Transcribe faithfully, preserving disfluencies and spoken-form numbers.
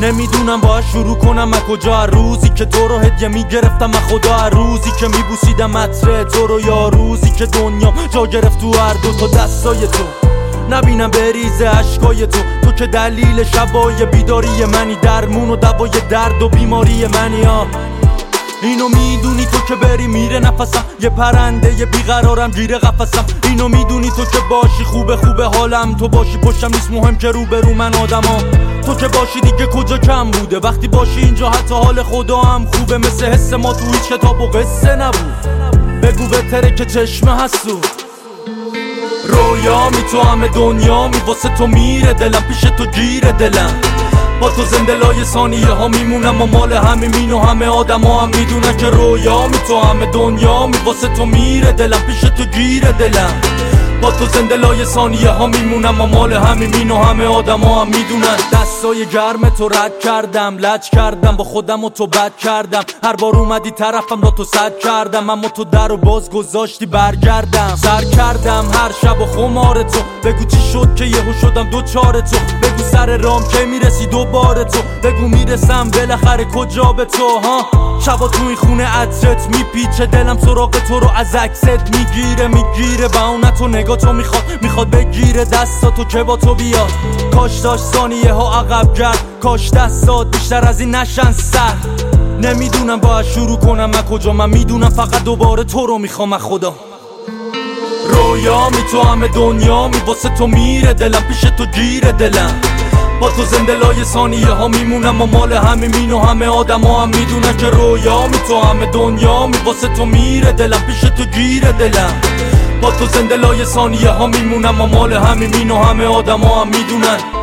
نمیدونم باید شروع کنم از کجا، هر روزی که تو رو هدیه میگرفتم از خدا، هر روزی که میبوسیدم عطر تو رو، یا روزی که دنیام جا گرفت تو هر دو تا دستای تو. نبینم بریزه عشقای تو، تو که دلیل شبای بیداری منی، درمون و دوای درد و بیماری منی. ها اینو میدونی تو که بری میره نفسم، یه پرنده یه بیقرارم گیره قفسم. اینو میدونی تو که باشی خوبه خوبه حالم، تو باشی پشتم نیست مهم که رو برو من آدمام. تو که باشی دیگه کجا کم بوده، وقتی باشی اینجا حتی حال خدا هم خوبه. مثل حس ما تو هیچ کتاب و قصه نبود، بگو بهتره که چشمه هستو. رویا می تو همه دنیا می واسه تو میره دلم، پیش تو گیره دلم. با تو زنده لای ثانیه ها میمونم و مال همه مین و همه آدم ها هم میدونن که رویا می تو همه دنیا می واسه تو میره دلم، پیش تو گیره دلم. با تو زنده لای ثانیه ها میمونم و مال همه مین و همه آدم ها هم میدونن. دستای گرم تو رد کردم، لج کردم با خودم و تو بد کردم. هر بار اومدی طرفم را تو صد کردم، اما تو در و باز گذاشتی برگردم. سر کردم هر شب و خمار تو، بگو چی شد که یهو شدم دوچار تو. بگو سر رام که میرسی دوباره تو، بگو میرسم بالاخره کجا به تو. ها شبا تو این خونه عطرت میپیچه، دلم سراغ تو رو از عکست میگیره میگیره. بهونه تو نگاه تو میخواد میخواد بگیره دستاتو که با تو بیاد. کاش داشت ثانیه ها عقب گرد، کاش دستات بیشتر از این نشن سر. نمیدونم باید شروع کنم از کجا، من میدونم فقط دوباره تو رو میخوام از خدا. رویا می تو همه دنیا می واسه تو میره دلم، پیش تو گیره دلم. با تو زنده لای ثانیه ها میمونم و مال همه مین و همه آدم ها هم میدونن که رویا می تو همه دنیا می واسه تو میره دلم، پیش تو گیره دلم. با تو زنده لای ثانیه ها میمونم و مال همه مین و همه آدم ها هم میدونن.